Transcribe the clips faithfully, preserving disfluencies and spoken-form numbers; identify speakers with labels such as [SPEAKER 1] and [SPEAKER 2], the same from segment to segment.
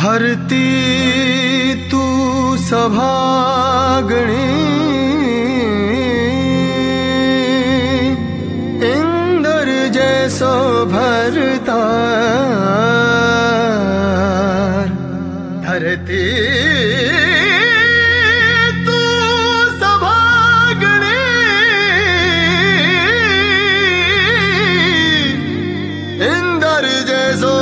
[SPEAKER 1] धरती तू सभागणी इंद्र जैसो भरतार। धरती तू सभागणी इंद्र जैसो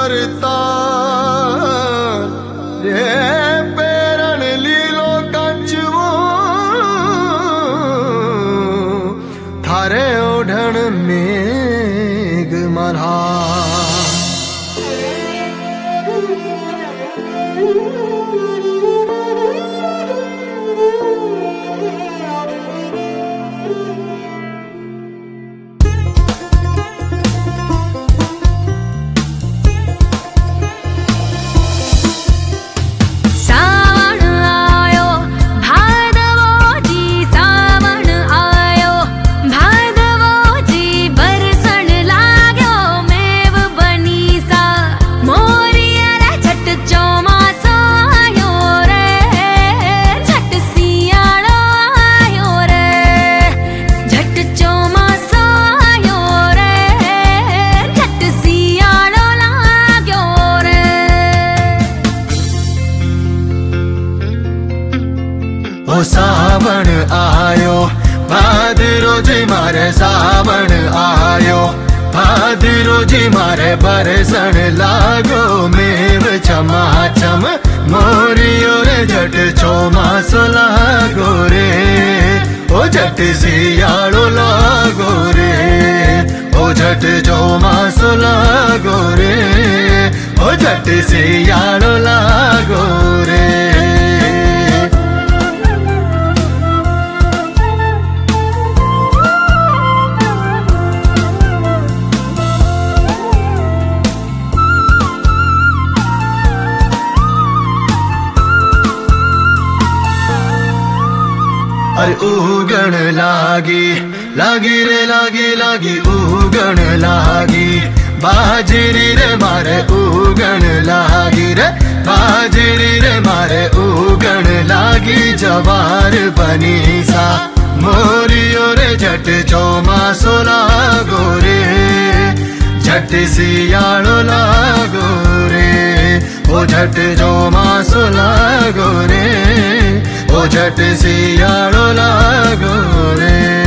[SPEAKER 1] भरतार। रे पेरण लीलो कंचवो थारे ओढ़ण मेघ मल्हार। ओ सावण आयो भादरो जी मारे सावण आयो भादरो जी मारे बरसण लागो मेव छमाछम मोरियो रे झट चौमासो लागो रे। ओ झट सियाळो लागो रे ओ झट चौमासो लागो रे ओ झट सियाळो लागो रे। अरे उगण लागी लागी रे लागी लागी उगण लागी बाजरी रे मारे उगण लागी रे बाजरी रे मारे उगण लागी। जवार बनी सा मोरियो रे झट चौमासो लागो रे झट सियाळो लागो रे ओ झट चौमासो लागो रे ओ झट सियाळो लागो रे।